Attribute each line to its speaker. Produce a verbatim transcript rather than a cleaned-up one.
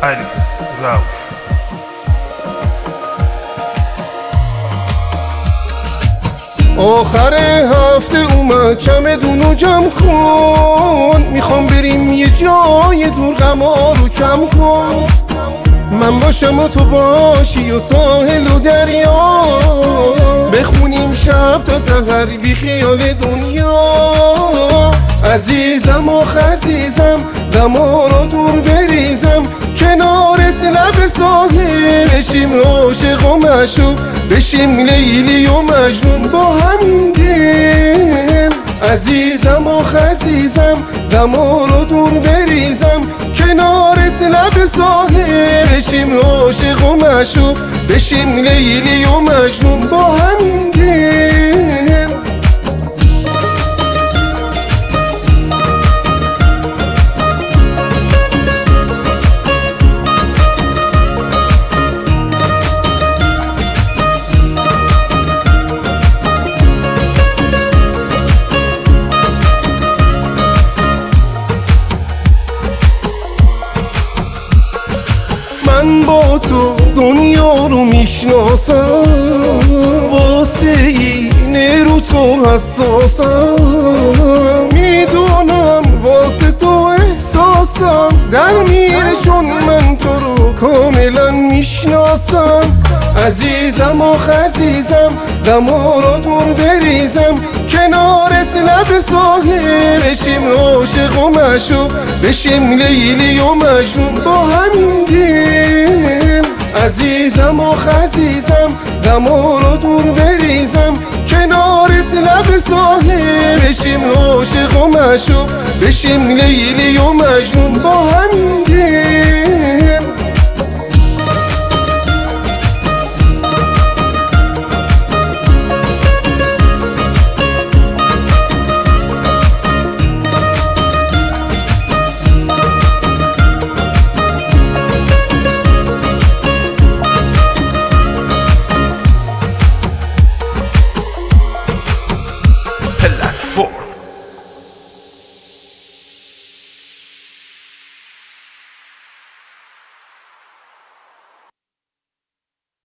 Speaker 1: علی روش.
Speaker 2: آخر هفته اومد چمدونو جمع کن، میخوام بریم یه جای دور، غما رو کم کن. من باشم و تو باشی و ساحل و دریا، بخونیم شب تا سحر بی خیال دنیا. عزیزم و خزیزم غما رو دور بریزم، کنارت لب ساحل بشیم عاشق و معشوق، بشیم لیلی و مجنون با همین دل. عزیزم و خزیزم غما رو دور بریزم، کنارت لب ساحل بشیم عاشق و معشوق، بشیم لیلی و مجنون با همین دل. من با تو دنیا رو میشناسم، واسه اینه رو تو حساسم. میدونم واسه تو احساسم در میره، چون من تو رو کاملا میشناسم. عزیزم و خزیزم غما رو دور بریزم، کنارت لب ساحل بشیم عاشق و معشوق، بشیم لیلی و مجنون با همین دل. عزیزم و خزیزم غما رو دور بریزم، کنارت لب ساحل بشیم عاشق و معشوق، بشیم لیلی و مجنون با همین